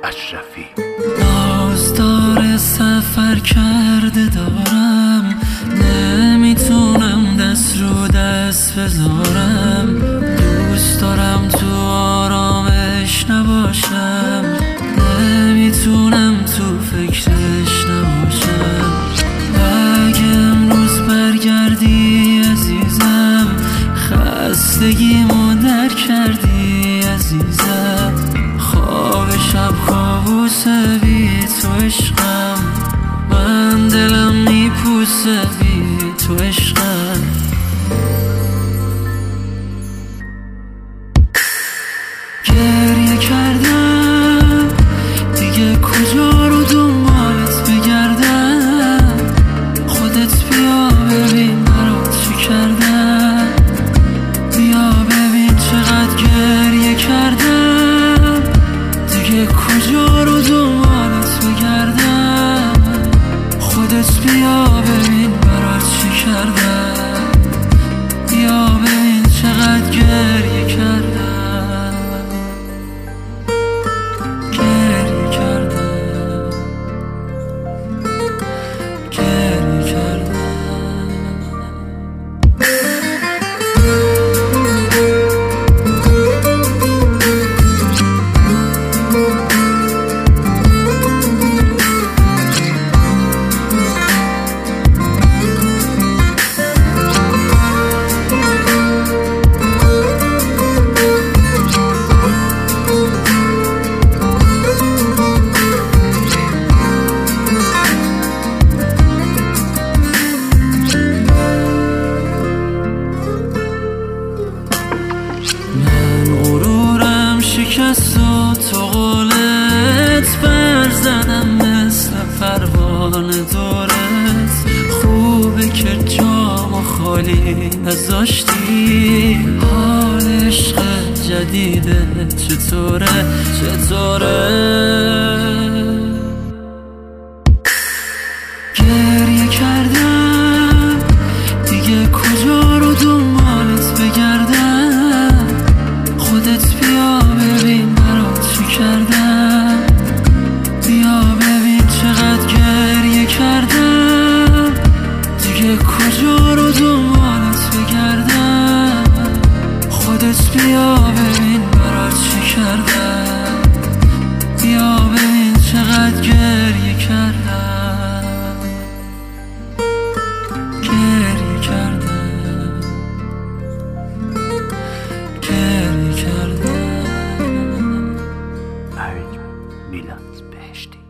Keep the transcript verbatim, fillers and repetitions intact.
اشرفی. نازدار سفر کرده دارم، نمیتونم دست رو دست بذارم. دوست دارم تو آرامش نباشم، نمیتونم تو فکرش نباشم. اگه امروز برگردی عزیزم، خستگیمو در کردی عزیزم. خواب شب کابوس بی تو عشقم، من دلم میپوسه بی تو عشقم. گریه کردم دیگه کجا رو دنبالت بگردم. خودت بیا ببین برات چی کردم، بیا ببین چقدر گریه کردم. دیگه کجا رو دنبالت بگردم. خودت بیا ببین برات چی کردم، بیا ببین چقدر گریه کردم. شکست و تو قولت بر زدم مثل پروانه دورت. خوبه که جامو خالی نذاشتی. حال عشق جدیده چطوره چطوره. گریه کردم دیگه کجا رو دنبالت بگردم. خودت بیا ببین برات چی کردم، بیا ببین چقدر گریه کردم. دیگه کجا رو دنبالت بگردم. خودت بیا ببین برات چی کردم، بیا ببین چقدر گریه کردم. گریه کردم گریه کردم. مرگ میلاد بهشتی.